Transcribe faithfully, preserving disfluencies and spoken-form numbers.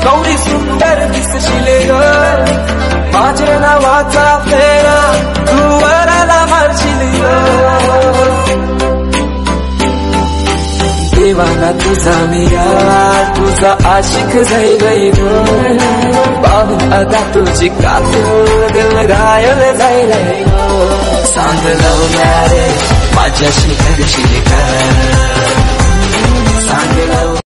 कवडी सुंदर दिसशील ग माझ्या नावाचा फेरा तू वराला मारशील ग देवाना तुझा मी यार तुझा आशिक जाई गई ग पाहून अदा तुझी कातून दिल घायल जाईल सांग लव मॅरेज माझ्याशी करशील का सांग लव